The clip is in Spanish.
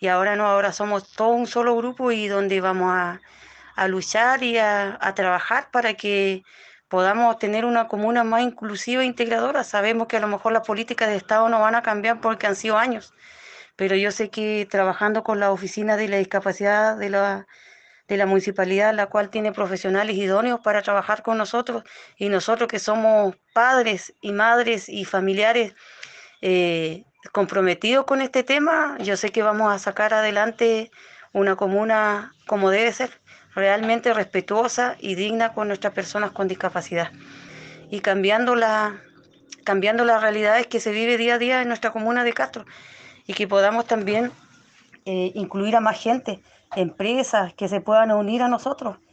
y ahora no, ahora somos todo un solo grupo y donde vamos a luchar y a trabajar para que podamos tener una comuna más inclusiva e integradora. Sabemos que a lo mejor las políticas de Estado no van a cambiar porque han sido años, pero yo sé que trabajando con la oficina de la discapacidad de la municipalidad, la cual tiene profesionales idóneos para trabajar con nosotros, y nosotros que somos padres y madres y familiares comprometidos con este tema, yo sé que vamos a sacar adelante una comuna como debe ser, realmente respetuosa y digna con nuestras personas con discapacidad. Y cambiando las realidades que se vive día a día en nuestra comuna de Castro, y que podamos también incluir a más gente, empresas que se puedan unir a nosotros